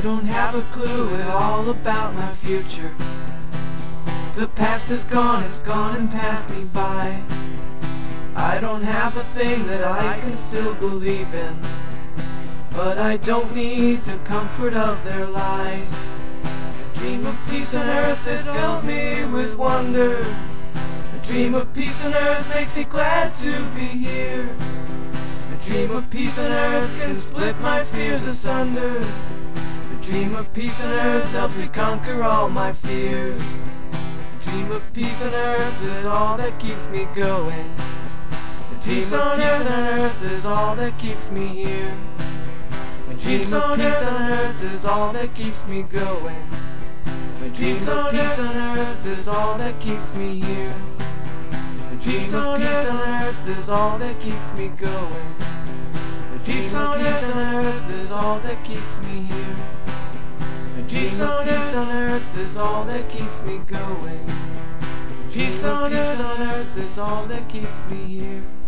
I don't have a clue at all about my future. The past is gone, it's gone and passed me by. I don't have a thing that I can still believe in, but I don't need the comfort of their lies. A dream of peace on earth, it fills me with wonder. A dream of peace on earth makes me glad to be here. A dream of peace on earth can split my fears asunder. A dream of peace on earth helps me conquer all my fears. A dream of peace on earth is all that keeps me going. A dream of peace on earth is all that keeps me here. A dream of peace on earth is all that keeps me going. A dream of peace on earth is all that keeps me here. A dream of peace on earth is all that keeps me going. A dream of peace on earth is all that keeps me here. A dream of peace on earth is all that keeps me going. A dream of peace on earth is all that keeps me here.